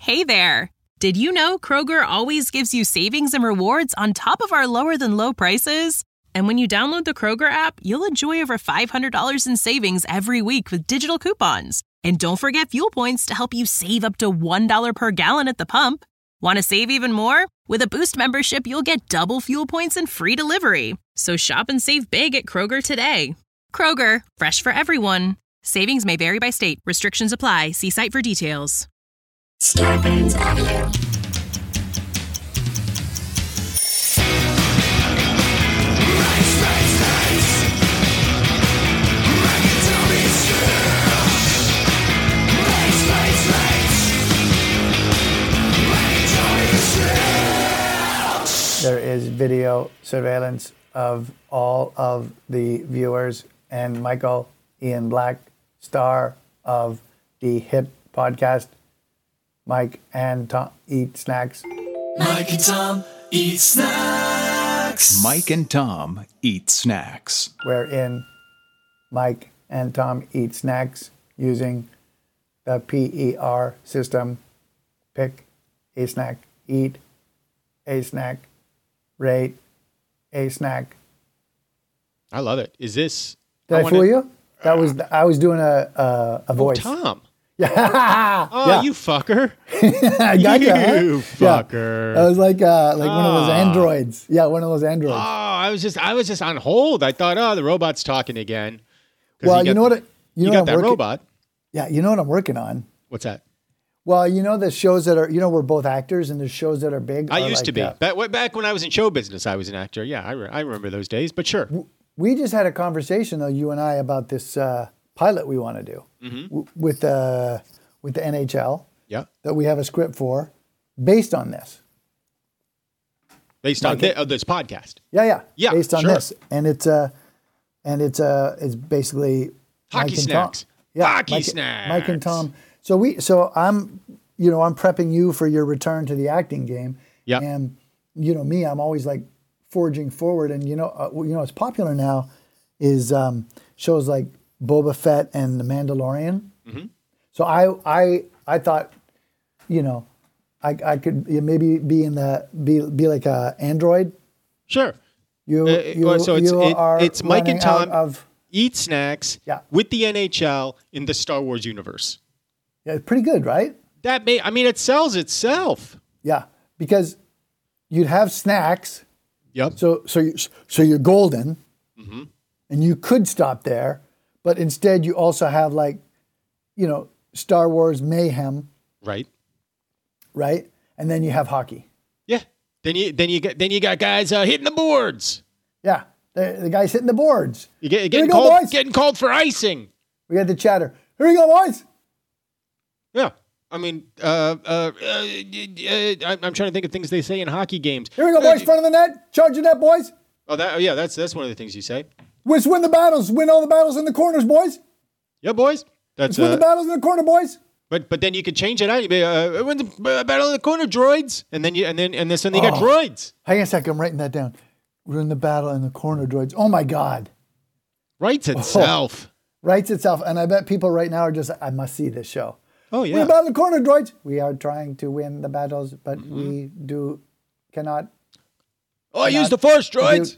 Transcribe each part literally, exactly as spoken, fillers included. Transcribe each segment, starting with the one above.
Hey there! Did you know Kroger always gives you savings and rewards on top of our lower-than-low prices? And when you download the Kroger app, you'll enjoy over five hundred dollars in savings every week with digital coupons. And don't forget fuel points to help you save up to one dollar per gallon at the pump. Want to save even more? With a Boost membership, you'll get double fuel points and free delivery. So shop and save big at Kroger today. Kroger, fresh for everyone. Savings may vary by state. Restrictions apply. See site for details. Scarpins Avenue. Race, race, race. Make it to be true. Race, race, race. Make it to be true. There is video surveillance of all of the viewers, and Michael Ian Black, star of the hit podcast Mike and Tom Eat Snacks. Mike and Tom Eat Snacks. Mike and Tom Eat Snacks. Wherein Mike and Tom eat snacks using the P E R system. Pick a snack, eat a snack, rate a snack. I love it. Is this... Did I, I wanna, fool you? That was I was doing a a, a voice. Oh, Tom. Yeah. Oh, yeah. you fucker. I got you, huh? You fucker. Yeah. I was like uh, like oh. one of those Ah. androids. Yeah, one of those androids. Oh, I was just I was just on hold. I thought, oh, the robot's talking again. Well, you, you got, know what? It, you you know got what that I'm working, robot. Yeah, you know what I'm working on? What's that? Well, you know the shows that are, you know, we're both actors, and there's shows that are big. I are used like to be. that. Back, back when I was in show business, I was an actor. Yeah, I, re- I remember those days, but sure. We just had a conversation, though, you and I, about this uh, pilot we want to do mm-hmm. w- with, uh, with the N H L. Yeah. That we have a script for based on this. Based on thi- oh, this podcast. Yeah, yeah. Yeah, Based on sure. this. And it's, uh, and it's, uh, it's basically Hockey Mike and snacks. Tom. Yeah, Hockey Mike, snacks. Mike and Tom. So we, so I'm, you know, I'm prepping you for your return to the acting game. Yeah. And you know me, I'm always like forging forward. And you know, uh, you know, what's popular now is um, shows like Boba Fett and The Mandalorian. Mm-hmm. So I, I, I thought, you know, I, I could maybe be in the be be like a android. Sure. You, Uh, you, so it's you it, are it's Mike and running out Tom of eat snacks Yeah. with the N H L in the Star Wars universe. yeah, pretty good, right? That may I mean it sells itself. Yeah, because you'd have snacks. Yep. So so you so you're golden, Mm-hmm. and you could stop there, but instead you also have like, you know, Star Wars mayhem, Right. right? And then you have hockey. Yeah. Then you then you got then you got guys uh, hitting the boards. Yeah, the, the guys hitting the boards. You get Here getting we go, called boys. getting called for icing. We got the chatter. Here we go, boys. Yeah. I mean, uh, uh, uh, uh, I'm I'm trying to think of things they say in hockey games. Here we go, boys. Front of the net, charging net, boys. Oh, that oh, yeah, that's that's one of the things you say. Let's win the battles. Win all the battles in the corners, boys. Yeah, boys. That's Let's win uh, the battles in the corner, boys. but but then you could change it out. You be uh, win the uh, battle in the corner, droids, and then you and then and this and you got Oh. droids. Hang on a second. I'm writing that down. Win the battle in the corner, droids. Oh my God. Writes itself. Writes itself. And I bet people right now are just, I must see this show. Oh Win the yeah. battle in the corner, droids. We are trying to win the battles, but Mm-hmm. we do cannot. Oh, use not the force, droids.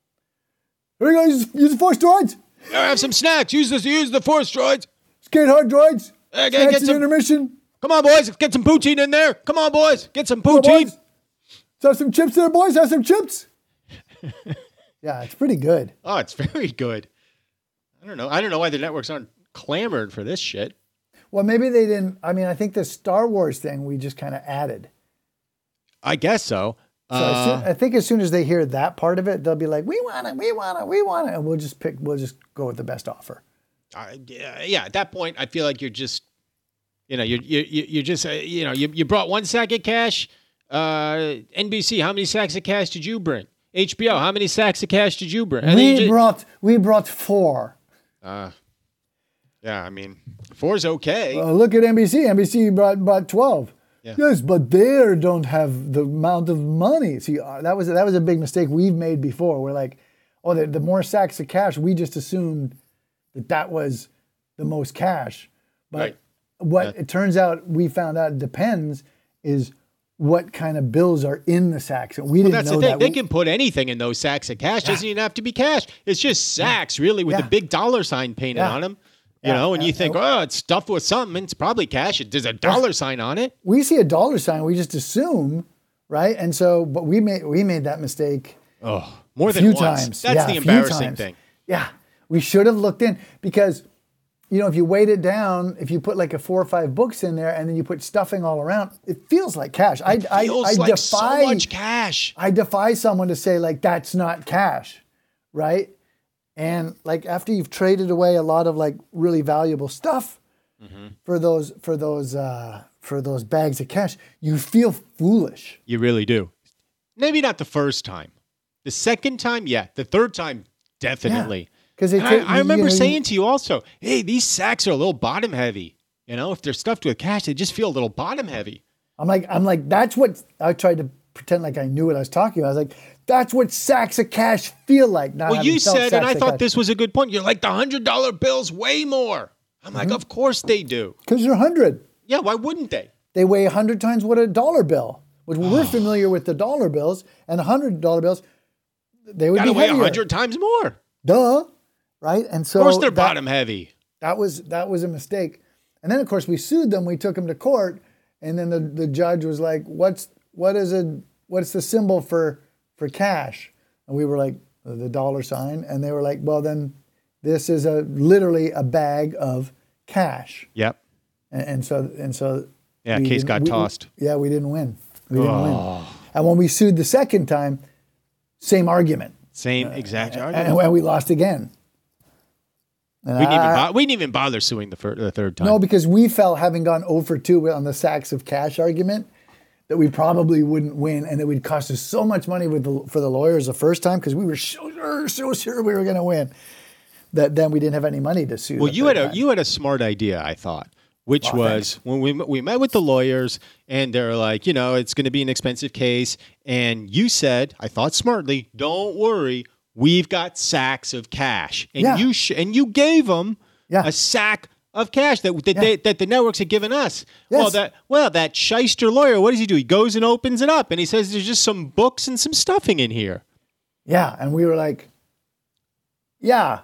Here we go. Use, use the force, droids. Yeah, have some snacks. Use this. Use the force, droids. Skate hard, droids. Uh, get- Snacks get in some- intermission. Come on, boys. Get some poutine in there. Come on, boys. Get some Come on, poutine. boys. Let's have some chips there, boys. Have some chips. Yeah, it's pretty good. Oh, it's very good. I don't know. I don't know why the networks aren't clamored for this shit. Well, maybe they didn't. I mean, I think the Star Wars thing we just kind of added. I guess so. So as Uh, soon, I think as soon as they hear that part of it, they'll be like, "We want it, we want it, we want it," and we'll just pick. We'll just go with the best offer. I- yeah, yeah, at that point, I feel like you're just, you know, you're you you you're just, uh, you know, you you brought one sack of cash. Uh, N B C, how many sacks of cash did you bring? H B O, how many sacks of cash did you bring? And then you We ju- brought we brought four. Uh, yeah, I mean, four's okay. Uh, look at N B C. N B C brought brought twelve. Yeah. Yes, but they don't have the amount of money. See, uh, that was that was a big mistake we've made before. We're like, oh, the, the more sacks of cash, we just assumed that that was the most cash. But Right. what Yeah. it turns out, we found out it depends. is what kind of bills are in the sacks. And we Well, didn't that's know the thing. that. They We- can put anything in those sacks of cash. Doesn't even have to be cash. It's just sacks, really, with Yeah. a big dollar sign painted Yeah. on them. You Yeah. know, and you Yeah. think, oh, it's stuffed with something. It's probably cash. It- There's a dollar sign on it. we see a dollar sign, we just assume, right? And so, but we made we made that mistake Oh, more a than few once. times. That's Yeah, the a few embarrassing times. thing. Yeah, we should have looked in because, you know, if you weight it down, if you put like a four or five books in there and then you put stuffing all around, it feels like cash. I I, Feels I like defy so much cash. I defy someone to say like that's not cash, right? And like after you've traded away a lot of like really valuable stuff Mm-hmm. for those for those uh, for those bags of cash, you feel foolish. You really do. Maybe not the first time. The second time, yeah. The third time, definitely. Because And I, I remember saying to you also, hey, these sacks are a little bottom heavy. You know, if they're stuffed with cash, they just feel a little bottom heavy. I'm like, I'm like, that's what I tried to pretend like I knew what I was talking about. I was like, that's what sacks of cash feel like. Not Well, having you felt said, and sacks I of thought cash. this was a good point. You're like, the one hundred dollar bills way more. I'm like, of course they do. Because they're a hundred. Yeah, why wouldn't they? They weigh a hundred times what a dollar bill. Which we're familiar with the dollar bills and a hundred dollar bills. They would Got to be weigh a heavier. hundred times more. Duh, right? And so Of course they're that- bottom heavy. That was that was a mistake. And then of course we sued them. We took them to court, and then the, the judge was like, "What's what is a what's the symbol for for cash?" And we were like, "The dollar sign." And they were like, "Well, then this is a literally a bag of cash." Yep. And, and so and so. Yeah, we case didn't- got we- tossed. Yeah, we didn't win. We didn't win. And when we sued the second time, same argument, Same exact and, argument. and we lost again. And We didn't, even I- bo- we didn't even bother suing the, fir- the third time. No, because we felt, having gone oh for two on the sacks of cash argument, that we probably wouldn't win, and it would cost us so much money with the, for the lawyers the first time, because we were so sure, so sure we were going to win, that then we didn't have any money to sue. Well, the you third had a time. you had a smart idea, I thought, which Oh, was when we we met with the lawyers, and they're like, you know, it's going to be an expensive case, and you said, I thought smartly, don't worry, we've got sacks of cash, and Yeah. you sh- and you gave them Yeah. a sack of cash that that, they, that the networks had given us. Well, Yes. that well that shyster lawyer, what does he do? He goes and opens it up, and he says, there's just some books and some stuffing in here. Yeah, and we were like, yeah,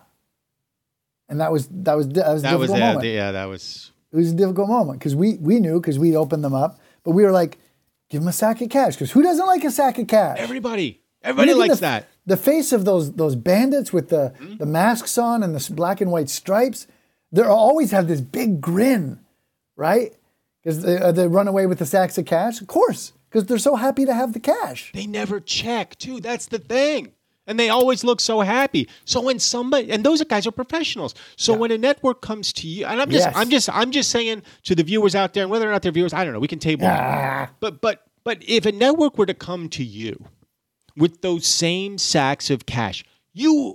and that was that was that was a That was difficult uh, moment. yeah, that was. It was a difficult moment because we we knew because we'd opened them up, but we were like, give them a sack of cash, because who doesn't like a sack of cash? Everybody, everybody Look at likes the, that. The face of those those bandits with the, the masks on and the s- black and white stripes, they always have this big grin, right? Because they, uh, they run away with the sacks of cash, of course, because they're so happy to have the cash. They never check, too. That's the thing. And they always look so happy. So when somebody, and those guys are professionals. So when a network comes to you, and I'm just, Yes. I'm just, I'm just saying to the viewers out there, and whether or not they're viewers, I don't know. We can table. Ah. But, but, but if a network were to come to you with those same sacks of cash, you,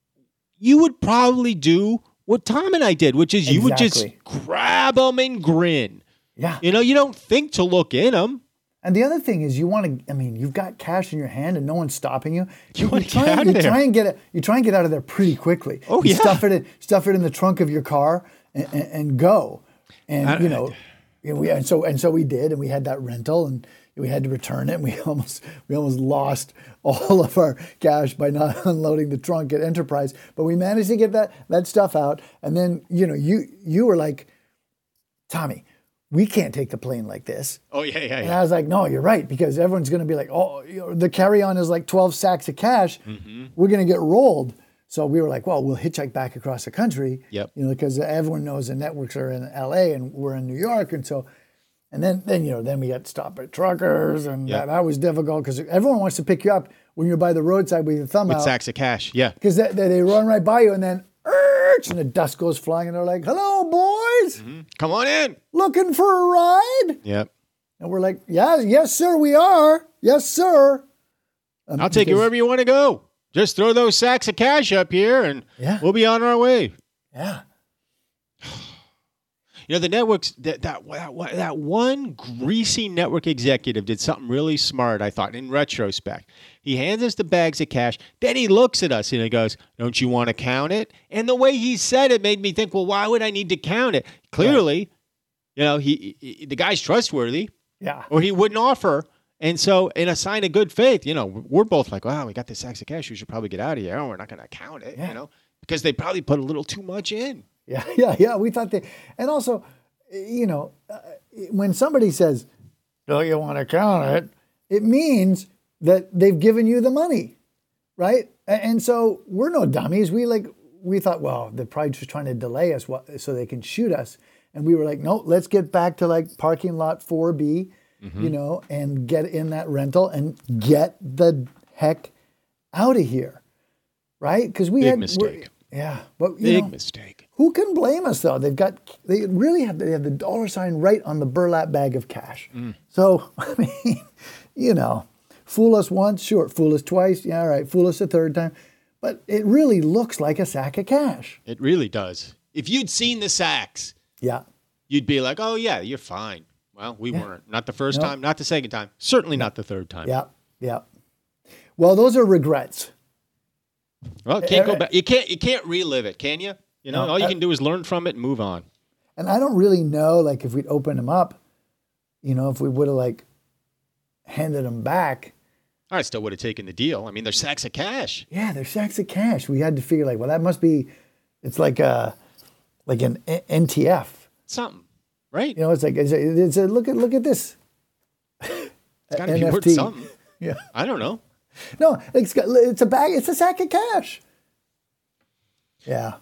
you would probably do what Tom and I did, which is you would just Exactly. grab them and grin. Yeah. You know, you don't think to look in them. And the other thing is, you want to. I mean, you've got cash in your hand, and no one's stopping you. You, wanna try, get out of you there. try and get it. You try and get out of there pretty quickly. Oh, you yeah. Stuff it. In, stuff it in the trunk of your car and, and, and go. And I- you know, you know, we and so and so we did, and we had that rental, and we had to return it. And we almost we almost lost all of our cash by not unloading the trunk at Enterprise, but we managed to get that that stuff out. And then you know, you you were like, Tommy, we can't take the plane like this. Oh, yeah, yeah, And yeah. I was like, no, you're right, because everyone's going to be like, oh, you know, the carry-on is like twelve sacks of cash. Mm-hmm. We're going to get rolled. So we were like, well, we'll hitchhike back across the country. Yep. You know, because everyone knows the networks are in L A and we're in New York, and so, and then then you know, then we got stopped by truckers, and Yep. that, that was difficult because everyone wants to pick you up when you're by the roadside with your thumb With out, sacks of cash, yeah. because they, they, they run right by you, and then, "Erch," and the dust goes flying, and they're like, hello, boys, Come on in. looking for a ride? Yep. And we're like, yeah, yes, sir, we are. Yes, sir. Um, I'll take you because- wherever you want to go. Just throw those sacks of cash up here and Yeah. we'll be on our way. Yeah. You know, the networks, that, that, that, that one greasy network executive did something really smart, I thought, in retrospect. He hands us the bags of cash. Then he looks at us and he goes, don't you want to count it? And the way he said it made me think, well, why would I need to count it? Clearly, you know, he, he the guy's trustworthy. Yeah. or he wouldn't offer. And so, in a sign of good faith, you know, we're both like, wow, we got this sacks of cash. We should probably get out of here. Oh, we're not going to count it, Yeah. you know, because they probably put a little too much in. Yeah, yeah, yeah. We thought they, and also, you know, uh, when somebody says, "Don't you want to count it?" it means that they've given you the money, right? A- And so we're no dummies. We like we thought, well, they're probably just trying to delay us wha- so they can shoot us. And we were like, no, let's get back to like parking lot four B, you know, and get in that rental and get the heck out of here, right? Because we Big had mistake. we're- Yeah, but you Big know, mistake. who can blame us though? They've got they really have they have the dollar sign right on the burlap bag of cash. So I mean, you know, fool us once, sure. Fool us twice, yeah, all right. Fool us a third time, but it really looks like a sack of cash. It really does. If you'd seen the sacks, Yeah, you'd be like, oh, yeah, you're fine. Well, we weren't. Not the first No. time, not the second time, certainly not the third time. yeah, yeah. Well, those are regrets. Well, it can't Uh, go back. You can't. You can't relive it, can you? You know, No, all you uh, can do is learn from it and move on. And I don't really know, like, if we'd opened them up, you know, if we would have like handed them back. I still would have taken the deal. I mean, they're sacks of cash. Yeah, they're sacks of cash. We had to figure like, well, that must be. It's like a, like an A- N T F. Something, right? You know, it's like it's a, it's a look at look at this. It's got to be worth something. Yeah. I don't know. No, it's got, it's a bag. It's a sack of cash. Yeah.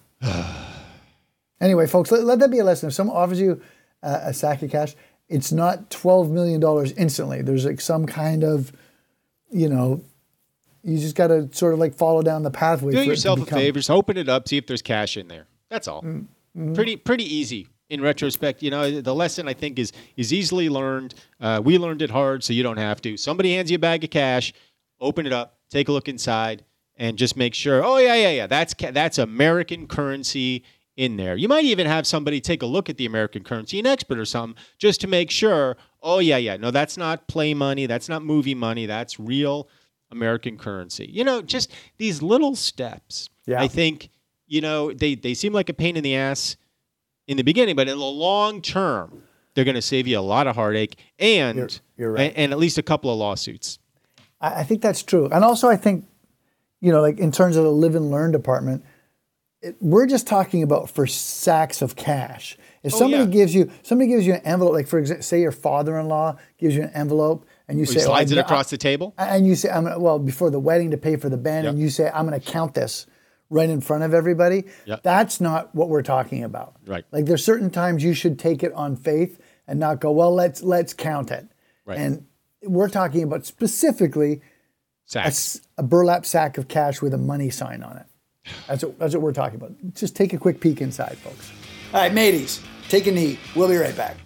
Anyway, folks, let, let that be a lesson. If someone offers you uh, a sack of cash, it's not twelve million dollars instantly. There's like some kind of, you know, you just got to sort of like follow down the pathway. Do for it to yourself a become- favor. Just open it up. See if there's cash in there. That's all. Mm-hmm. Pretty pretty easy in retrospect. You know, the lesson I think is is easily learned. Uh, we learned it hard, so you don't have to. Somebody hands you a bag of cash. Open it up. Take a look inside, and just make sure. Oh yeah, yeah, yeah. That's ca- that's American currency in there. You might even have somebody take a look at the American currency, an expert or something, just to make sure. Oh yeah, yeah. No, that's not play money. That's not movie money. That's real American currency. You know, just these little steps. Yeah. I think, you know, they, they seem like a pain in the ass in the beginning, but in the long term, they're going to save you a lot of heartache and, You're- you're right. and and at least a couple of lawsuits. I, I think that's true. And also, I think, you know, like in terms of the live and learn department, it, we're just talking about for sacks of cash. If Oh, somebody yeah. gives you somebody gives you an envelope, like for example, say your father-in-law gives you an envelope, and you He say, oh, slides I- it across the table. and you say, I'm gonna, well, before the wedding to pay for the band, and Yep. you say, I'm going to count this right in front of everybody. Yep. That's not what we're talking about. Right. Like there's certain times you should take it on faith and not go, well, let's let's count it. Right. And we're talking about specifically a, Sacks. s- a burlap sack of cash with a money sign on it. That's what, that's what we're talking about. Just take a quick peek inside, folks. All right, mateys, take a knee. We'll be right back.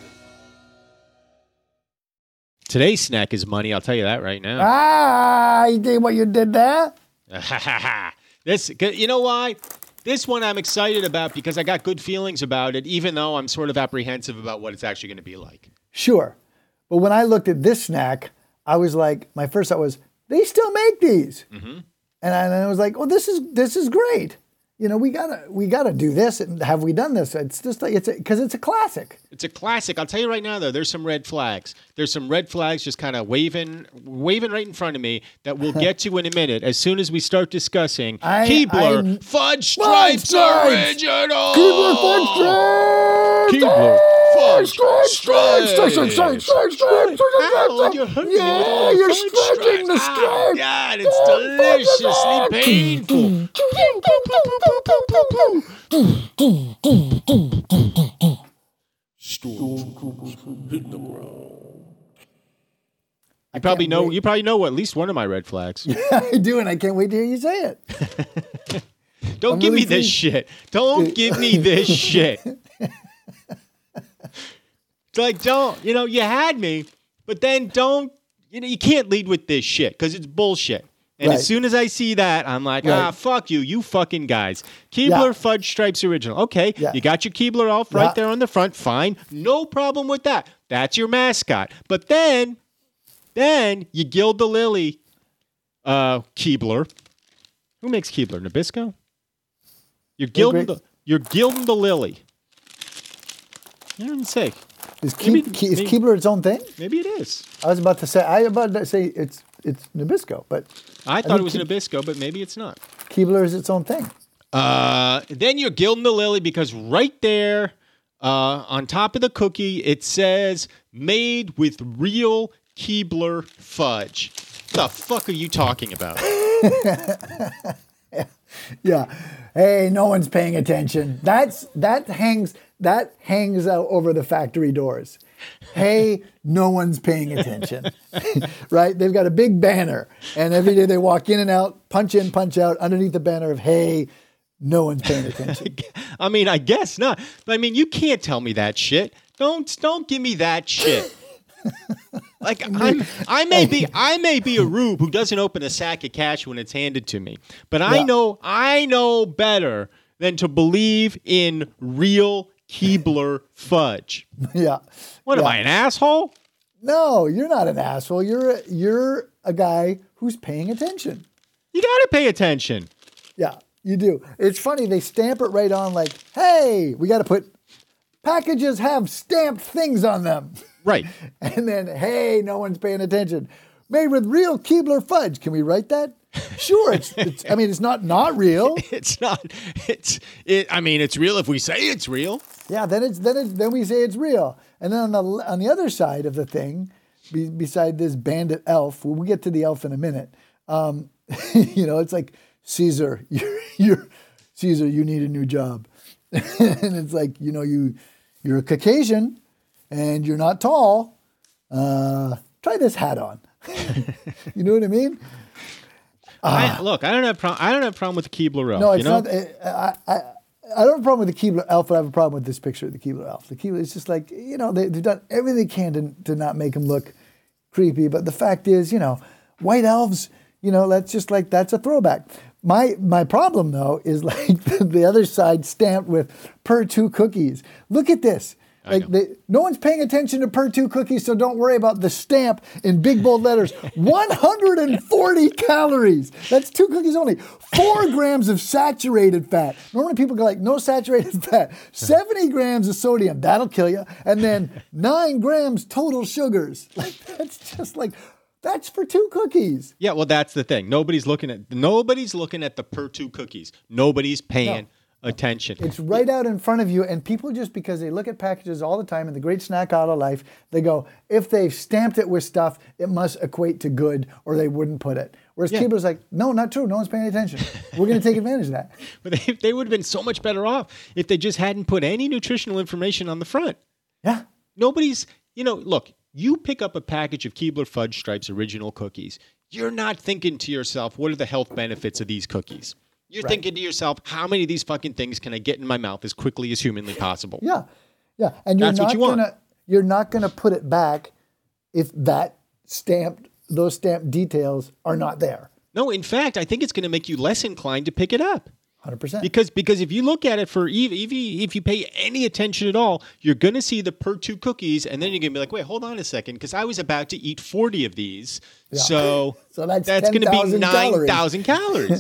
Today's snack is money. I'll tell you that right now. Ah, you did what you did there? This, you know why? This one I'm excited about because I got good feelings about it, even though I'm sort of apprehensive about what it's actually going to be like. Sure. But when I looked at this snack, I was like, my first thought was, they still make these. Mm-hmm. And I, and I was like, well, this is this is great. You know, we gotta we gotta do this. And have we done this? It's just like it's because it's a classic. It's a classic. I'll tell you right now, though, there's some red flags. There's some red flags just kind of waving, waving right in front of me that we'll get to in a minute as soon as we start discussing I- Keebler I- Fudge Stripes Stripes! Original. Keebler Fudge Stripes! Keebler Fudge Stripes! Stripes. Stripes! Stripes! Stripes! Stripes! Stripes! Ow, you're hurting me Yeah, with you're fudge stretching the stripes. stripe. Oh, God, it's deliciously painful. You probably know. You probably know at least one of my red flags. I do, and I can't wait to hear you say it. Don't I'm give really me this pleased. shit. Don't give me this shit. It's like, don't, you know, you had me, but then don't, you know, you can't lead with this shit because it's bullshit. And Right. as soon as I see that, I'm like, Right. ah, fuck you, you fucking guys. Keebler Yeah. Fudge Stripes Original. Okay, Yeah. you got your Keebler elf right Yeah. there on the front. Fine. No problem with that. That's your mascot. But then, then you gild the lily, uh, Keebler. Who makes Keebler? Nabisco? You're gilding great. the, you're gilding the lily. You know what I'm saying? Is, Keeb, Maybe- Ke- is maybe- Keebler its own thing? Maybe it is. I was about to say I was about to say it's it's Nabisco, but I thought think it was Ke- Nabisco, but maybe it's not. Keebler is its own thing. Uh, then you're gilding the lily because right there uh, on top of the cookie, it says made with real Keebler fudge. The fuck are you talking about? Yeah. Hey, no one's paying attention. That's that hangs that hangs out over the factory doors. Hey, no one's paying attention. Right? They've got a big banner, and every day they walk in and out, punch in, punch out, underneath the banner of hey, no one's paying attention. I mean, I guess not. But I mean, you can't tell me that shit. Don't don't give me that shit. Like I'm, I may be, I may be a rube who doesn't open a sack of cash when it's handed to me, but I Yeah. know, I know better than to believe in real Keebler fudge. Yeah. What am Yeah. I, an asshole? No, you're not an asshole. You're a, you're a guy who's paying attention. You got to pay attention. Yeah, you do. It's funny. They stamp it right on like, hey, we got to put packages have stamped things on them. Right. And then, hey, no one's paying attention. Made with real Keebler fudge. Can we write that? Sure. It's, it's I mean, it's not not real. It's not, it's, it, I mean, it's real if we say it's real. Yeah, then it's then it's then we say it's real. And then on the on the other side of the thing, be, beside this bandit elf, we'll get to the elf in a minute. Um, you know, it's like Caesar, you're, you're Caesar, you need a new job, and it's like you know you you're a Caucasian, and you're not tall. Uh, try this hat on. You know what I mean? I, look, I don't have pro- I don't have a problem with the Keebler elf. No, it's you know? not. I, I, I don't have a problem with the Keebler elf, but I have a problem with this picture of the Keebler elf. The Keebler, it's just like, you know, they, they've done everything they can to, to not make him look creepy. But the fact is, you know, white elves, you know, that's just like, that's a throwback. My my problem, though, is like the other side stamped with per two cookies. Look at this. Like they, no one's paying attention to per two cookies, so don't worry about the stamp in big bold letters. one hundred forty calories. That's two cookies only. Four grams of saturated fat. Normally people go like, no saturated fat. seventy grams of sodium. That'll kill you. And then nine grams total sugars. Like that's just like, that's for two cookies. Yeah, well, that's the thing. Nobody's looking at nobody's looking at the per two cookies. Nobody's paying No. attention. It's right out in front of you, and people just because they look at packages all the time in the great snack aisle of life, they go, if they've stamped it with stuff, it must equate to good, or they wouldn't put it. Whereas Yeah. Keebler's like, no, not true. No one's paying attention. We're going to take advantage of that. But they, they would have been so much better off if they just hadn't put any nutritional information on the front. Yeah. Nobody's, you know, look, you pick up a package of Keebler Fudge Stripes original cookies. You're not thinking to yourself, what are the health benefits of these cookies? You're Right. thinking to yourself, how many of these fucking things can I get in my mouth as quickly as humanly possible? Yeah. Yeah. And you're That's what not you want. gonna you're not gonna put it back if that stamped those stamped details are not there. No, in fact, I think it's going to make you less inclined to pick it up. one hundred percent. Because because if you look at it for if, if, you, if you pay any attention at all, you're going to see the per two cookies, and then you're going to be like, wait, hold on a second, because I was about to eat forty of these, Yeah. so, So that's going to be ten thousand nine thousand calories.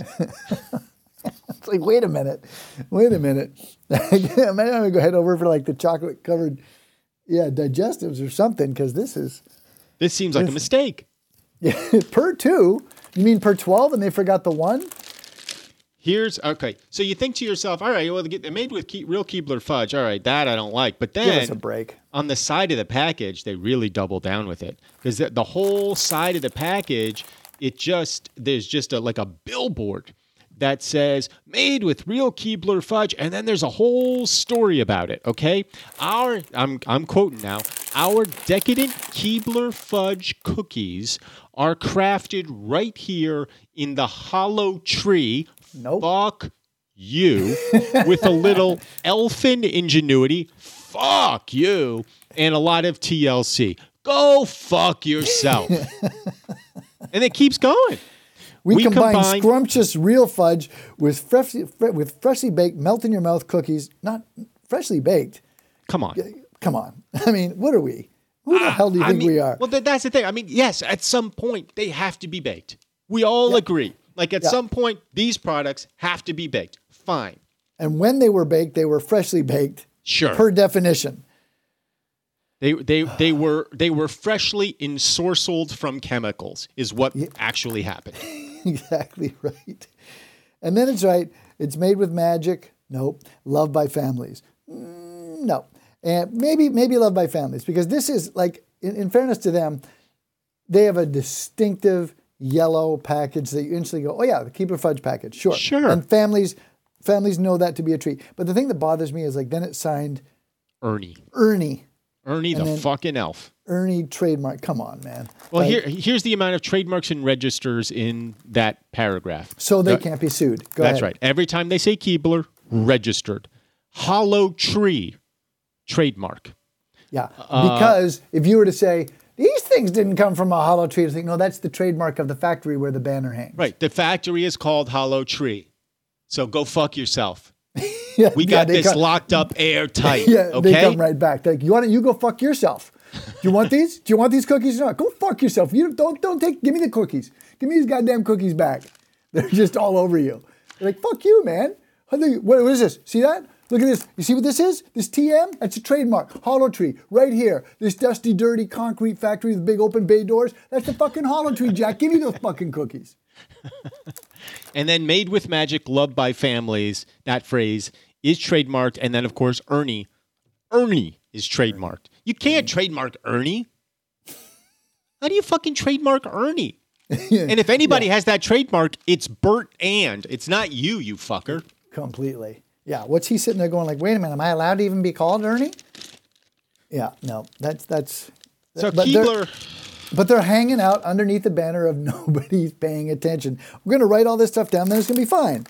It's like, wait a minute, wait a minute. Maybe I'm gonna go head over for like the chocolate covered, yeah, digestives or something because this is This seems like a mistake. yeah, per two. You mean per twelve, and they forgot the one? Here's okay. So you think to yourself, all right, well, they're made with Ke- real Keebler fudge. All right, that I don't like. But Give us a then break. on the side of the package, they really double down with it because the, the whole side of the package, it just there's just a like a billboard that says made with real Keebler fudge, and then there's a whole story about it. Okay, our I'm I'm quoting now. Our decadent Keebler fudge cookies are crafted right here in the hollow tree. Nope. Fuck you with a little elfin ingenuity. Fuck you and a lot of T L C. Go fuck yourself. And it keeps going. We, We combine, combine- scrumptious real fudge with freshly fre- with freshly baked, melt in your mouth cookies. Not freshly baked. Come on. Come on. I mean, what are we? Who the hell do you I think mean, we are? Well, th- that's the thing. I mean, yes, at some point they have to be baked. We all agree. Like at Yeah. some point, these products have to be baked. Fine. And when they were baked, they were freshly baked. Sure. Per definition. They they they were they were freshly ensorcelled from chemicals is what Yeah. actually happened. Exactly right. And then it's right. It's made with magic. Nope. Loved by families. Mm, no. And maybe maybe loved by families because this is like, in, in fairness to them, they have a distinctive yellow package that you instantly go, oh yeah, the Keebler Fudge package, sure. Sure. And families families know that to be a treat. But the thing that bothers me is like then it's signed Ernie. Ernie. Ernie the And then- fucking elf. Ernie trademark. Come on, man. Well, Like, here here's the amount of trademarks and registers in that paragraph. so they Uh, can't be sued. Go That's ahead. right. Every time they say Keebler, registered. Hollow Tree, trademark. Yeah, Uh, because if you were to say these things didn't come from a hollow tree, I think no, that's the trademark of the factory where the banner hangs. Right. The factory is called Hollow Tree. So go fuck yourself. Yeah, We yeah, got they this come- locked up airtight. Yeah, okay. they come right back. They're like, you want it? You go fuck yourself. Do you want these? Do you want these cookies or not? Go fuck yourself. You don't don't take. Give me the cookies. Give me these goddamn cookies back. They're just all over you. They're like, fuck you, man. How do you- What, what is this? See that? Look at this. You see what this is? This T M? That's a trademark. Hollow Tree, right here. This dusty, dirty concrete factory with big open bay doors. That's the fucking Hollow Tree, Jack. Give me those fucking cookies. And then made with magic, loved by families. That phrase is trademarked. And then, of course, Ernie. Ernie is trademarked. You can't trademark Ernie. How do you fucking trademark Ernie? And if anybody has that trademark, it's Bert and. It's not you, you fucker. Completely. Yeah. What's he sitting there going like, wait a minute, am I allowed to even be called Ernie? Yeah, no, that's, that's. So but they're- Keebler, But they're hanging out underneath the banner of nobody's paying attention. We're going to write all this stuff down, then it's going to be fine.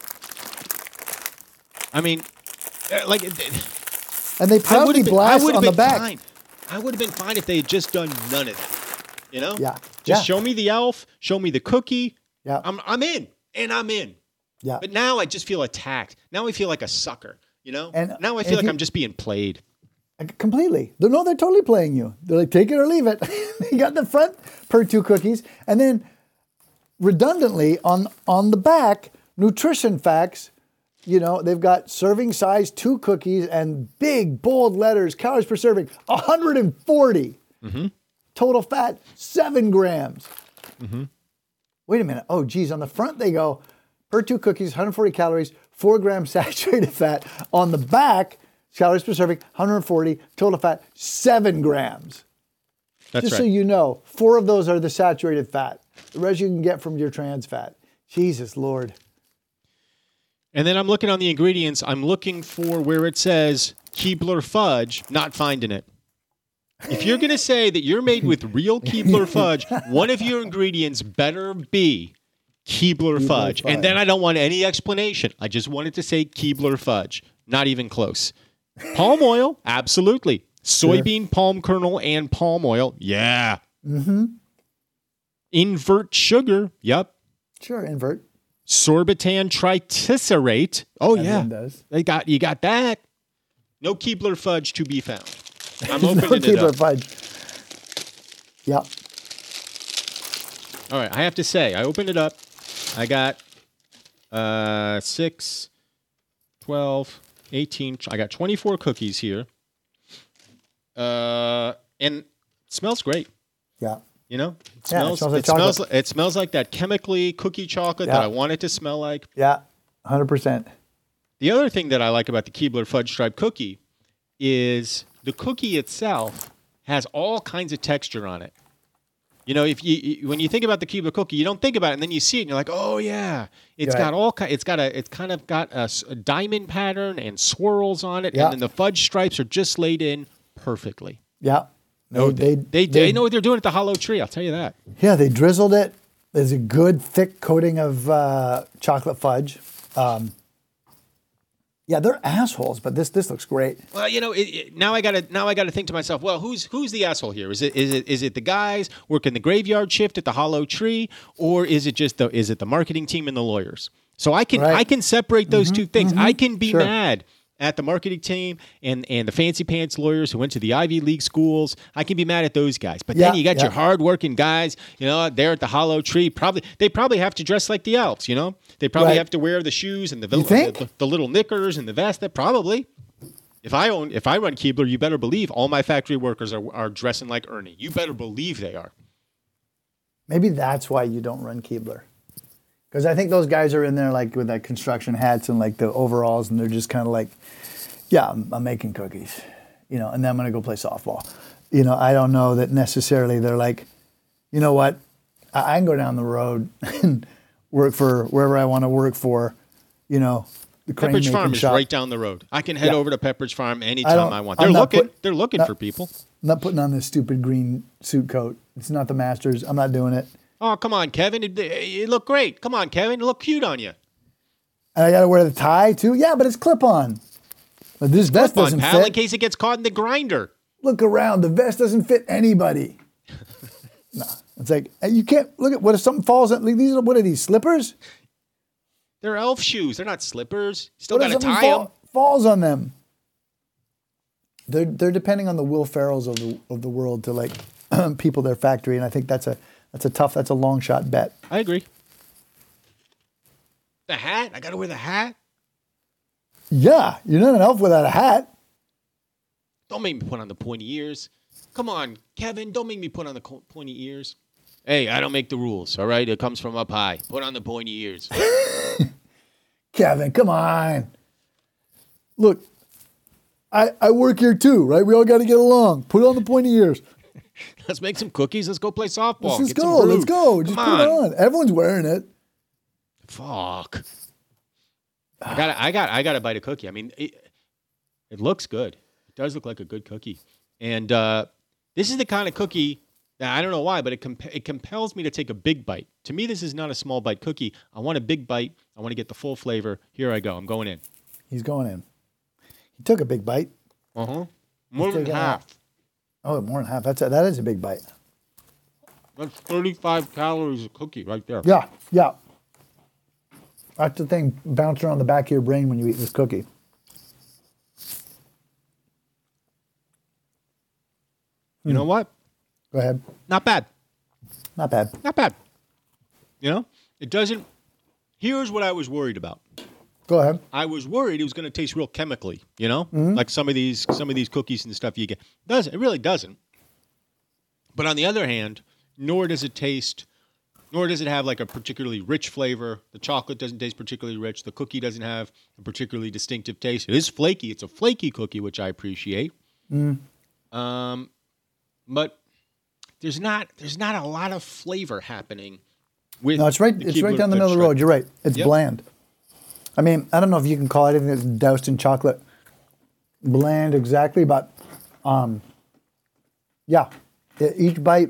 I mean, uh, like, it- And they I would proudly have been, I blast would on have the been back. fine. I would have been fine if they had just done none of that. You know? Yeah. Just Yeah. show me the elf, show me the cookie. Yeah. I'm I'm in. And I'm in. Yeah. But now I just feel attacked. Now I feel like a sucker. You know? And- now I and feel if like you- I'm just being played. Completely. They're, no, they're totally playing you. They're like, take it or leave it. They got the front per two cookies. And then redundantly on, on the back, nutrition facts. You know, they've got serving size two cookies and big bold letters, calories per serving, one hundred forty. Mm-hmm. Total fat, seven grams. Wait a minute. Oh, geez. On the front, they go per two cookies, one hundred forty calories, four grams saturated fat. On the back, calories per serving, one hundred forty, total fat, seven grams. That's Just right. so you know, four of those are the saturated fat. The rest you can get from your trans fat. Jesus Lord. And then I'm looking on the ingredients. I'm looking for where it says Keebler Fudge, not finding it. If you're going to say that you're made with real Keebler Fudge, one of your ingredients better be Keebler, Keebler fudge. Fudge. And then I don't want any explanation. I just wanted to say Keebler Fudge. Not even close. Palm oil, absolutely. Soybean, palm kernel, and palm oil, yeah. Mm-hmm. Invert sugar, yep. Sure, invert. Sorbitan triticerate. Oh yeah, Everyone does. they got you got that. No Keebler fudge to be found. I'm No opening it Keebler up. fudge. Yeah. All right, I have to say, I opened it up. I got uh, six, twelve, eighteen. I got twenty-four cookies here. Uh, and it smells great. Yeah. You know, it Yeah, it smells. smells like it smells. chocolate. It smells like that chemically cookie chocolate Yeah. that I want it to smell like. Yeah. one hundred percent. The other thing that I like about the Keebler Fudge Stripe cookie is the cookie itself has all kinds of texture on it. You know, if you you- when you think about the Keebler cookie, you don't think about it, and then you see it, and you're like, "Oh yeah, it's Right. got all ki- it's got a it's kind of got a, s- a diamond pattern and swirls on it, Yeah. and then the fudge stripes are just laid in perfectly." Yeah. No, they they, they know what they're doing at the Hollow Tree. I'll tell you that. Yeah, they drizzled it. There's a good thick coating of uh, chocolate fudge. Um, yeah, they're assholes, but this this looks great. Well, you know, it, it, now I gotta now I gotta think to myself. Well, who's who's the asshole here? Is it is it is it the guys working the graveyard shift at the Hollow Tree, or is it just the is it the marketing team and the lawyers? So I can Right. I can separate those two things. I can be Sure. mad at the marketing team and and the fancy pants lawyers who went to the Ivy League schools. I can be mad at those guys. But then Yeah, you got yeah. your hardworking guys, you know, they're at the Hollow Tree. Probably they probably have to dress like the elves, you know. They probably Right. have to wear the shoes and the You think? the, the little knickers and the vest. That probably. If I own, if I run Keebler, you better believe all my factory workers are, are dressing like Ernie. You better believe they are. Maybe that's why you don't run Keebler. Because I think those guys are in there like with like construction hats and like the overalls, and they're just kind of like, yeah, I'm, I'm making cookies, you know, and then I'm going to go play softball. You know, I don't know that necessarily they're like, you know what, I, I can go down the road and work for wherever I want to work for, you know, the crane Pepperidge making Farm is shop. right down the road. I can head Yeah. over to Pepperidge Farm I anytime don't- I, want. I'm They're not looking. put- they're looking not- for people. I'm not putting on this stupid green suit coat. It's not the Masters. I'm not doing it. Oh, come on, Kevin. It, it look great. Come on, Kevin. It look cute on you. And I got to wear the tie too. Yeah, but it's clip on. But this vest Come on, doesn't pal, in fit. case it gets caught in the grinder. Look around. The vest doesn't fit anybody. No, it's like you can't look at what if something falls. On, like, these are what are these slippers? They're elf shoes. They're not slippers. Still What if got to something tie fall- them. falls on them? They're they're depending on the Will Ferrells of the of the world to like people their factory, and I think that's a that's a tough that's a long shot bet. I agree. The hat. I got to wear the hat. Yeah, you're not an elf without a hat. Don't make me put on the pointy ears. Come on, Kevin. Don't make me put on the co- pointy ears. Hey, I don't make the rules, all right? It comes from up high. Put on the pointy ears. Kevin, come on. Look, I I work here too, right? We all got to get along. Put on the pointy ears. Let's make some cookies. Let's go play softball. Let's Get some go. brew. Let's go. Just Come put it on. Everyone's wearing it. Fuck. I got. I got. I got to bite a cookie. I mean, it, it looks good. It does look like a good cookie. And uh, this is the kind of cookie that I don't know why, but it comp- it compels me to take a big bite. To me, this is not a small bite cookie. I want a big bite. I want to get the full flavor. Here I go. I'm going in. He's going in. He took a big bite. Uh huh. More than taking half. Oh, more than half. That's a, that is a big bite. That's thirty-five calories a cookie right there. Yeah, yeah. That's the thing bouncing around the back of your brain when you eat this cookie. You know what? Go ahead. Not bad. Not bad. Not bad. You know, it doesn't. Here's what I was worried about. Go ahead. I was worried it was going to taste real chemically, you know, like some of these some of these cookies and stuff you get. Doesn't it really doesn't? But on the other hand, nor does it taste, nor does it have like a particularly rich flavor. The chocolate doesn't taste particularly rich. The cookie doesn't have a particularly distinctive taste. It is flaky. It's a flaky cookie, which I appreciate. Um, but there's not there's not a lot of flavor happening with. No, it's right. the It's right Keebler down the middle of the Fudge road. You're right. It's Yep. bland. I mean, I don't know if you can call anything that's doused in chocolate bland exactly, but um, yeah, E- each bite.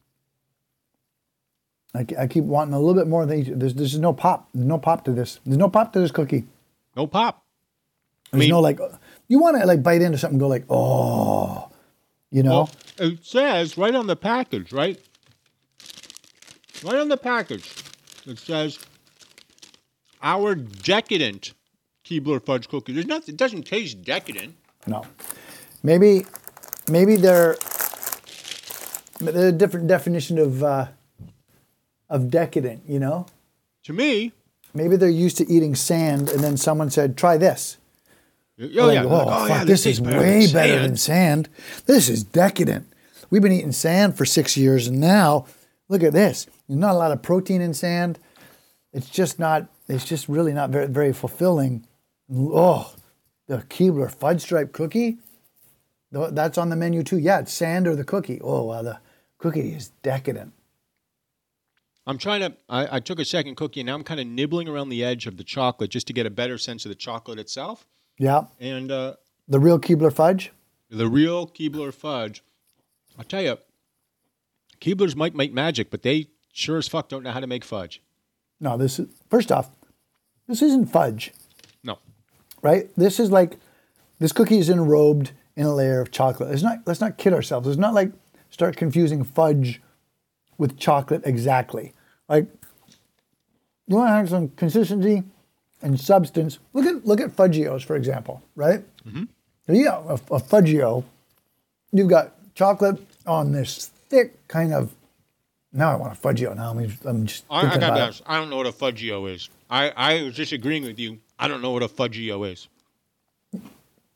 I, ke- I keep wanting a little bit more than each. There's there's no pop. There's no pop to this. There's no pop to this cookie. No pop. There's mean- no like. You want to like bite into something, and go like, oh, you know. Well, it says right on the package, right? Right on the package, it says our decadent Keebler fudge cookie. There's nothing. It doesn't taste decadent. No, maybe, maybe they're they're a different definition of uh, of decadent. You know, To me, maybe they're used to eating sand, and then someone said, "Try this." oh They're yeah, like, like, "Oh, oh, fuck, yeah, this tastes is better way than better sand." than sand. This is decadent. We've been eating sand for six years, and now look at this. There's not a lot of protein in sand. It's just not. It's just really not very very fulfilling. Oh, the Keebler fudge stripe cookie. Th- That's on the menu too. Yeah, it's sand or the cookie. Oh, wow, the cookie is decadent. I'm trying to. I, I took a second cookie, and now I'm kind of nibbling around the edge of the chocolate just to get a better sense of the chocolate itself. Yeah, And uh, the real Keebler fudge. the real Keebler fudge, I'll tell you, Keeblers might make magic, but they sure as fuck don't know how to make fudge. No, this is first off, this isn't fudge. No. Right? This is like, this cookie is enrobed in a layer of chocolate. It's not, let's not kid ourselves. It's not like start confusing fudge with chocolate exactly. Like, you want to have some consistency and substance. Look at look at Fudgios, for example, right? Mm-hmm. Yeah, a, a Fudgio, you've got chocolate on this thick kind of, now I want a Fudgio. Now I'm, I'm just I, I thinking gotta be about it. honest, I don't know what a Fudgio is. I, I was just agreeing with you. I don't know what a Fudgio is.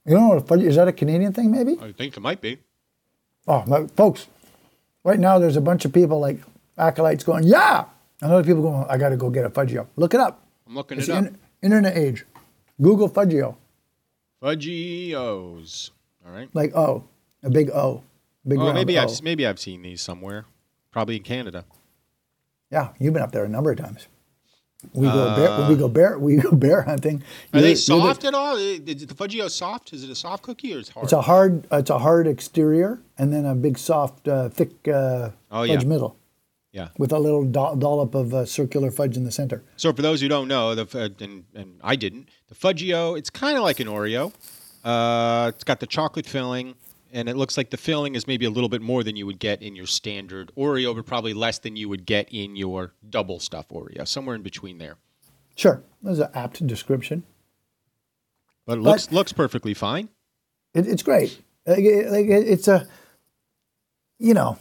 You know what a fudge is? That a Canadian thing, maybe? I think it might be. Oh, my, folks, right now there's a bunch of people like acolytes going, yeah! And other people going, I got to go get a Fudgio. Look it up. I'm looking It's it the up. in- internet age. Google Fudgio. Fudgios. All right. Like O. A big O. A big Oh, round maybe O. I've maybe I've seen these somewhere. Probably in Canada. Yeah, you've been up there a number of times. We go bear, when we go bear, we go bear hunting. Are You're- they you're soft the- at all? Is the Fudgio soft? Is it a soft cookie or is it hard? It's a hard, it's a hard exterior, and then a big, soft, uh, thick uh, Oh, fudge yeah. middle yeah. with a little do- dollop of uh, circular fudge in the center. So for those who don't know, the f- and and I didn't, the Fudgio, it's kind of like an Oreo. Uh, it's got the chocolate filling, and it looks like the filling is maybe a little bit more than you would get in your standard Oreo, but probably less than you would get in your double stuff Oreo, somewhere in between there. Sure, that's an apt description. But it looks looks perfectly fine. It, it's great. Like, it- like it- it's a, you know,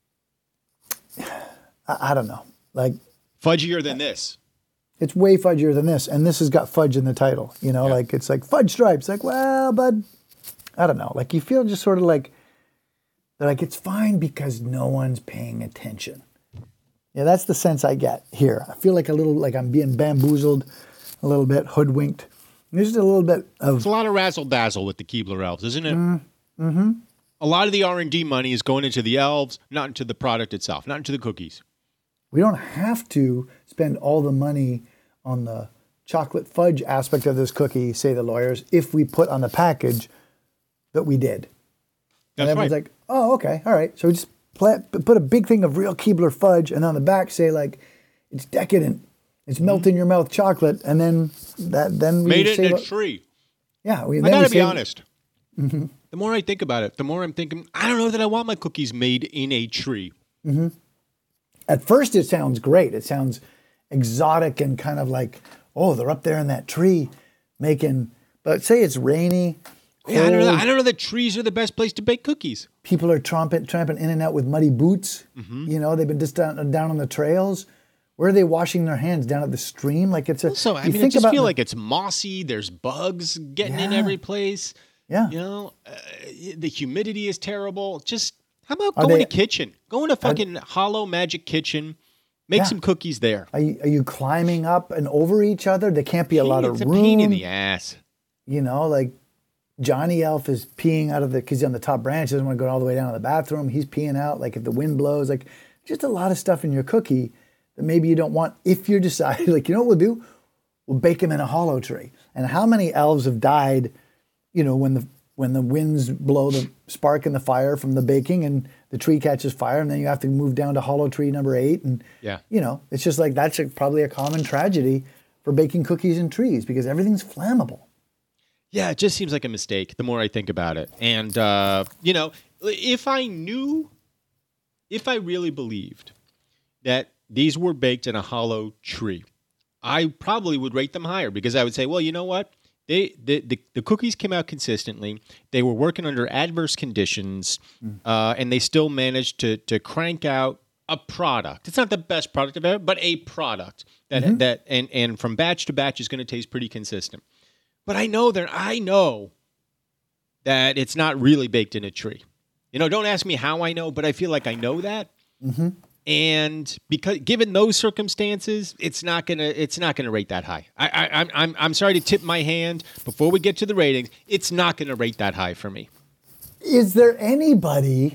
I, I don't know. Like Fudgier than this. it's way fudgier than this, and this has got fudge in the title. You know, Yeah. like it's like fudge stripes. Like, well, bud, I don't know. Like you feel just sort of like, they're like it's fine because no one's paying attention. Yeah, that's the sense I get here. I feel like a little like I'm being bamboozled, a little bit hoodwinked. There's just a little bit of It's a lot of razzle dazzle with the Keebler elves, isn't it? Mm-hmm. A lot of the R and D money is going into the elves, not into the product itself, not into the cookies. we don't have to spend all the money on the chocolate fudge aspect of this cookie, say the lawyers, if we put on the package that we did. That's and everyone's right. like, oh, okay, all right. So we just pla put a big thing of real Keebler fudge, and on the back say like, it's decadent, it's melt in your mouth chocolate, and then that then we Made it save in a a- tree. Yeah, we. I then we gotta be save- honest. The more I think about it, the more I'm thinking, I don't know that I want my cookies made in a tree. At first, it sounds great. It sounds exotic and kind of like, oh, they're up there in that tree making. But say it's rainy. Yeah, I don't know. cold, I don't know that trees are the best place to bake cookies. People are tramping, tramping in and out with muddy boots. Mm-hmm. You know, they've been just down, down on the trails. Where are they washing their hands? Down at the stream? Like it's a. So I you mean, I think just about feel the- like it's mossy. There's bugs getting in Yeah. every place. Yeah. You know, uh, the humidity is terrible. Just how about Are going they- to kitchen? Go in a fucking Hollow Magic Kitchen. Make Yeah. some cookies there. Are you, are you climbing up and over each other? There can't be a lot it's of a room. pain in the ass. You know, like Johnny Elf is peeing out of the, because he's on the top branch, doesn't want to go all the way down to the bathroom. He's peeing out, like if the wind blows, like just a lot of stuff in your cookie that maybe you don't want if you decide, like, you know what we'll do? We'll bake them in a hollow tree. And how many elves have died, you know, when the when the winds blow the spark in the fire from the baking and the tree catches fire and then you have to move down to hollow tree number eight. And, Yeah. you know, it's just like that's a, probably a common tragedy for baking cookies in trees because everything's flammable. Yeah, it just seems like a mistake the more I think about it. And, uh, you know, if I knew, if I really believed that these were baked in a hollow tree, I probably would rate them higher because I would say, well, you know what? They the, the, the cookies came out consistently. They were working under adverse conditions, uh, and they still managed to to crank out a product. It's not the best product of ever, but a product that that and and from batch to batch is going to taste pretty consistent. But I know that I know that it's not really baked in a tree. You know, don't ask me how I know, but I feel like I know that. And because given those circumstances, it's not gonna it's not gonna rate that high. I, I I'm I'm I'm sorry to tip my hand before we get to the ratings. It's not gonna rate that high for me. Is there anybody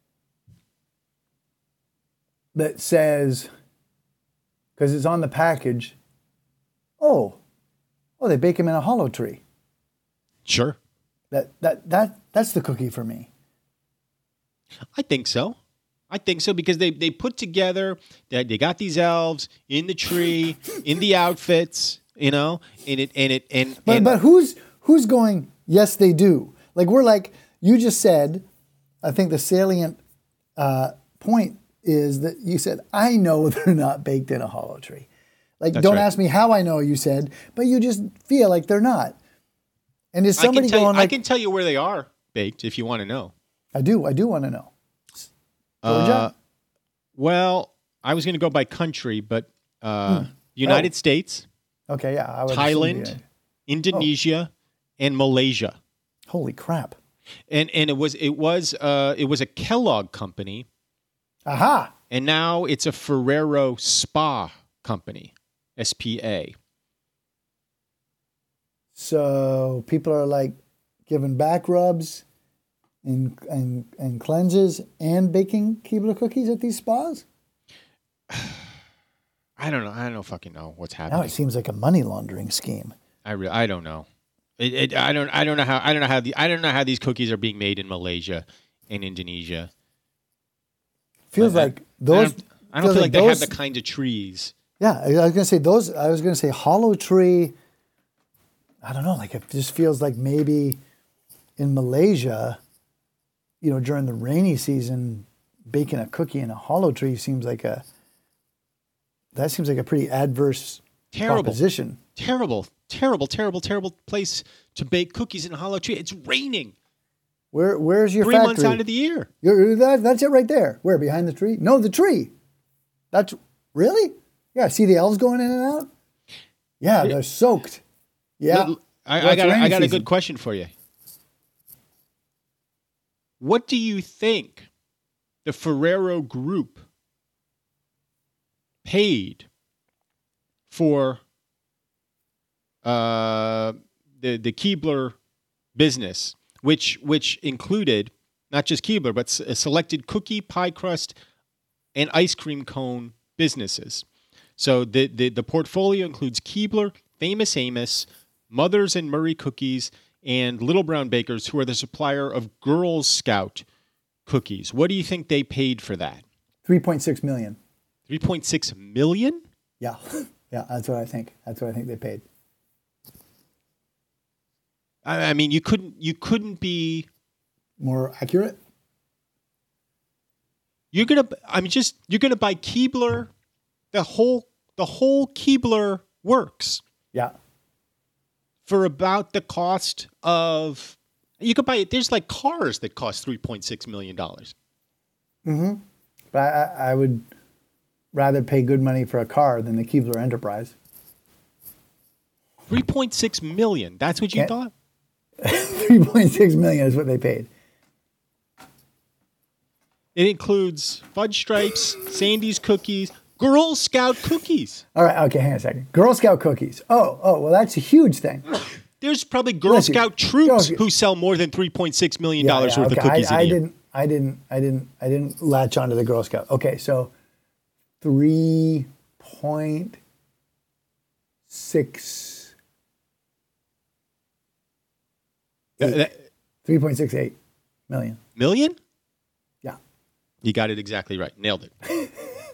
that says, because it's on the package, oh, oh, they bake them in a hollow tree. Sure, That that that that's the cookie for me. I think so. I think so because they they put together that they got these elves in the tree in the outfits, you know, and it and it and, But and but who's who's going? Yes, they do. Like we're like you just said. I think the salient uh, point is that you said I know they're not baked in a hollow tree. Like That's don't right. ask me how I know. You said, but you just feel like they're not. And is I can somebody tell you, going I like can tell you where they are baked if you want to know. I do. I do want to know. Georgia? Uh, well, I was going to go by country, but uh, Hmm. United Oh. States, Okay, yeah. I would assume Thailand, the- Indonesia, and Malaysia. Holy crap. And and it was it was uh it was a Kellogg company, Aha. and now it's a Ferrero Spa company, S P A. So people are like giving back rubs and and, and cleanses and baking Keebler cookies at these spas? I don't know. I don't fucking know what's Now happening. it seems like a money laundering scheme. I re- I don't know. It, it, I don't I don't know how I don't know how the I don't know how these cookies are being made in Malaysia and Indonesia. Feels I- like I those. don't, I don't feels feel like, they those, have the kind of trees. Yeah, I was gonna say those. I was gonna say Hollow Tree. I don't know. Like it just feels like maybe in Malaysia, you know, during the rainy season, baking a cookie in a Hollow Tree seems like a. That seems like a pretty adverse Terrible. proposition. Terrible, terrible, terrible, terrible place to bake cookies in a hollow tree. It's raining Where Where's your three factory? months out of the year. You're, that, that's it right there. Where? Behind the tree? No, the tree. That's really? Yeah. See the elves going in and out? Yeah, they're soaked. Yeah. Look, I, Well, I it's got rainy I got a season. good question for you. What do you think the Ferrero Group paid for uh, the the Keebler business, which which included not just Keebler, but s- selected cookie, pie crust, and ice cream cone businesses. So the, the, the portfolio includes Keebler, Famous Amos, Mothers and Murray Cookies, and Little Brown Bakers, who are the supplier of Girl Scout cookies. What do you think they paid for that? three point six million. three point six million? Yeah. Yeah, that's what I think. That's what I think they paid. I, I mean, you couldn't you couldn't be More accurate? you're gonna I mean just you're gonna buy Keebler, the whole the whole Keebler works Yeah. for about the cost of you could buy there's like cars that cost three point six million dollars. But I, I I would rather pay good money for a car than the Keebler Enterprise. three point six million. That's what you Can't- thought? three point six million is what they paid. It includes Fudge Stripes, Sandy's cookies, Girl Scout cookies. All right, okay, hang on a second. Girl Scout cookies. Oh, oh, well, that's a huge thing. There's probably Girl Listen, Scout troops Girl- who sell more than three point six million Yeah, dollars yeah, worth okay. of cookies I, I a year. didn't, I didn't, I didn't, I didn't, I didn't latch onto the Girl Scout. Okay, so three point six, Uh, that- three point six eight million. million? Yeah. You got it exactly right. Nailed it.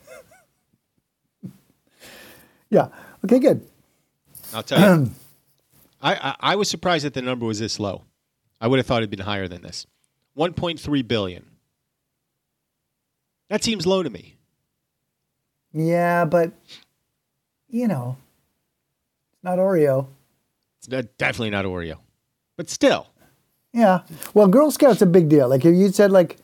Yeah. Okay, good. I'll tell you. I, I, I was surprised that the number was this low. I would have thought it'd been higher than this. one point three billion. That seems low to me. Yeah, but you know, it's not Oreo. It's not- definitely not Oreo. But still. Yeah. Well, Girl Scout's a big deal. Like if you said like,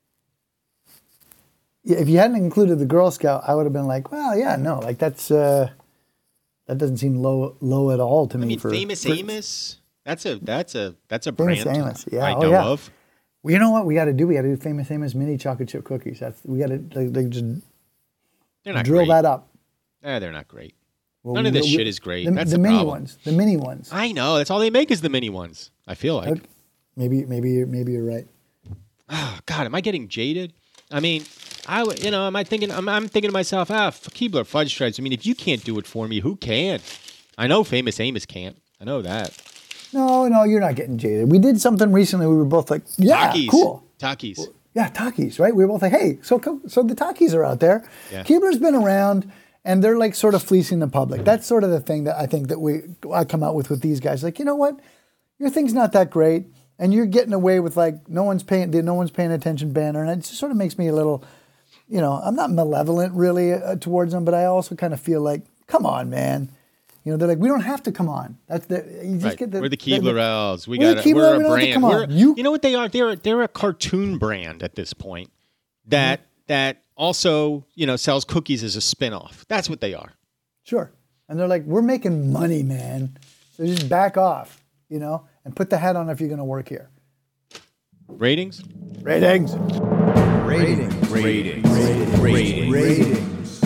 yeah, if you hadn't included the Girl Scout, I would have been like, well, yeah, no, like that's uh, that doesn't seem low low at all to me. I mean, for Famous for- Amos. That's a that's a that's a Famous brand Amos, yeah, I oh, know yeah. of. Well, you know what we got to do? We got to do Famous Amos mini chocolate chip cookies. That's we got to like, like just They're not drill great. that up. Eh, they're not great. Well, None of this we- shit is great. The, That's the the mini problem. ones. The mini ones. I know. That's all they make is the mini ones. I feel like. Okay. Maybe maybe you're- maybe you're right. Oh, God, am I getting jaded? I mean, I w- you know, am I thinking? I'm, I'm thinking to myself, ah, f- Keebler Fudge Stripes. I mean, if you can't do it for me, who can? I know Famous Amos can't. I know that. No, no, you're not getting jaded. We did something recently. We were both like, yeah, Takis. cool. Takis. Yeah, Takis, right? We were both like, hey, so co- so the Takis are out there. Yeah. Keebler's been around, and they're like sort of fleecing the public. That's sort of the thing that I think that we I come out with with these guys. Like, you know what? Your thing's not that great, and you're getting away with like no one's paying the no one's paying attention banner, and it just sort of makes me a little, you know, I'm not malevolent really uh, towards them, but I also kind of feel like, come on, man. You know, they're like, we don't have to come on. That's the you just Right. get the we're the Keebler the- Elves. We we're got the Keebler, we're we a don't have to brand. come on. We're, You- you know what they are? They're they're a cartoon brand at this point that Mm-hmm. that also you know sells cookies as a spinoff. That's what they are. Sure. And they're like, we're making money, man. So just back off, you know? and put the hat on if you're going to work here. Ratings? Ratings. Ratings. Ratings. Ratings. Ratings. Ratings.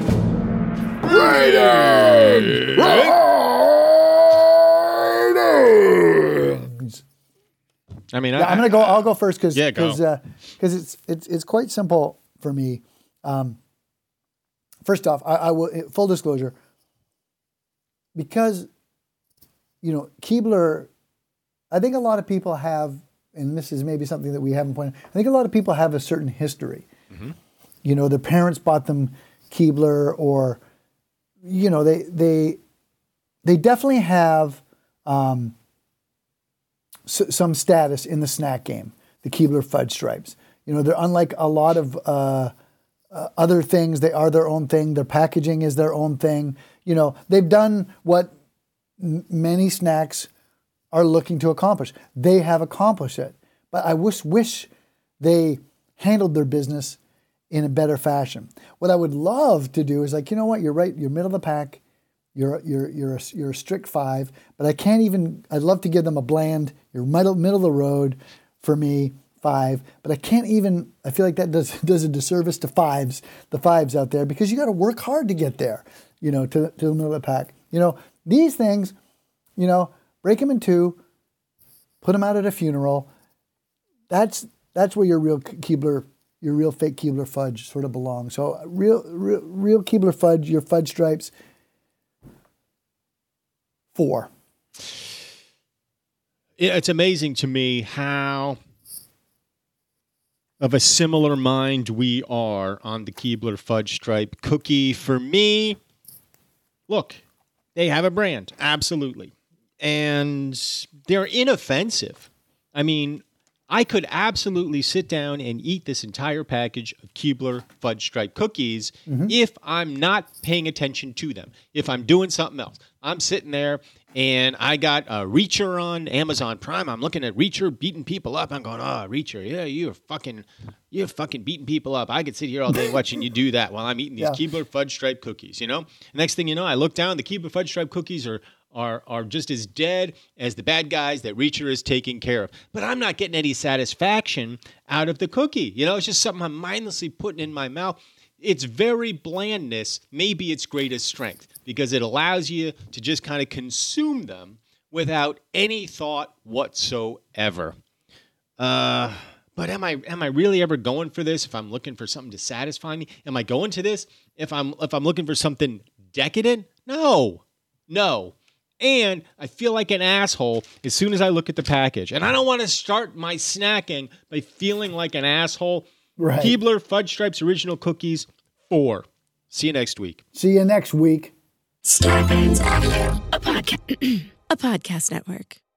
Ratings. I mean, Yeah, I, I'm gonna go. I'll go first because Yeah, go. because uh, it's it's it's quite simple for me. Um, first off, I, I will full disclosure because you know Keebler. I think a lot of people have, and this is maybe something that we haven't pointed. I think a lot of people have a certain history. Mm-hmm. You know, their parents bought them Keebler, or you know, they they they definitely have. Um, some status in the snack game, the Keebler Fudge Stripes. You know, they're unlike a lot of uh, uh, other things. They are their own thing. Their packaging is their own thing. You know, they've done what m- many snacks are looking to accomplish. They have accomplished it. But I wish wish they handled their business in a better fashion. What I would love to do is like, you know what, you're right, you're middle of the pack. You're you're you're a, you're a strict five, but I can't even. I'd love to give them a bland. You're middle middle of the road for me, five. But I can't even. I feel like that does does a disservice to fives, the fives out there, because you got to work hard to get there. You know, to to the middle of the pack. You know, these things. You know, break them in two, put them out at a funeral. That's that's where your real Keebler, your real fake Keebler fudge sort of belongs. So real real real Keebler fudge, your fudge stripes. Four. It's amazing to me how of a similar mind we are on the Keebler Fudge Stripe cookie. For me, look, they have a brand, absolutely. And they're inoffensive. I mean, I could absolutely sit down and eat this entire package of Keebler Fudge Stripe cookies mm-hmm. if I'm not paying attention to them, if I'm doing something else. I'm sitting there and I got a Reacher on Amazon Prime. I'm looking at Reacher beating people up. I'm going, oh, Reacher, yeah, you're fucking, you're fucking beating people up. I could sit here all day watching you do that while I'm eating these yeah. Keebler Fudge Stripe cookies, you know? Next thing you know, I look down, the Keebler Fudge Stripe cookies are are are just as dead as the bad guys that Reacher is taking care of. But I'm not getting any satisfaction out of the cookie. You know, it's just something I'm mindlessly putting in my mouth. Its very blandness may be its greatest strength because it allows you to just kind of consume them without any thought whatsoever. Uh, but am I am I really ever going for this if I'm looking for something to satisfy me? Am I going to this if I'm if I'm looking for something decadent? No. No. And I feel like an asshole as soon as I look at the package. And I don't want to start my snacking by feeling like an asshole. Right. Keebler Fudge Stripes Original Cookies, four. See you next week. See you next week. Scarpins Audio, a, podca- a podcast network.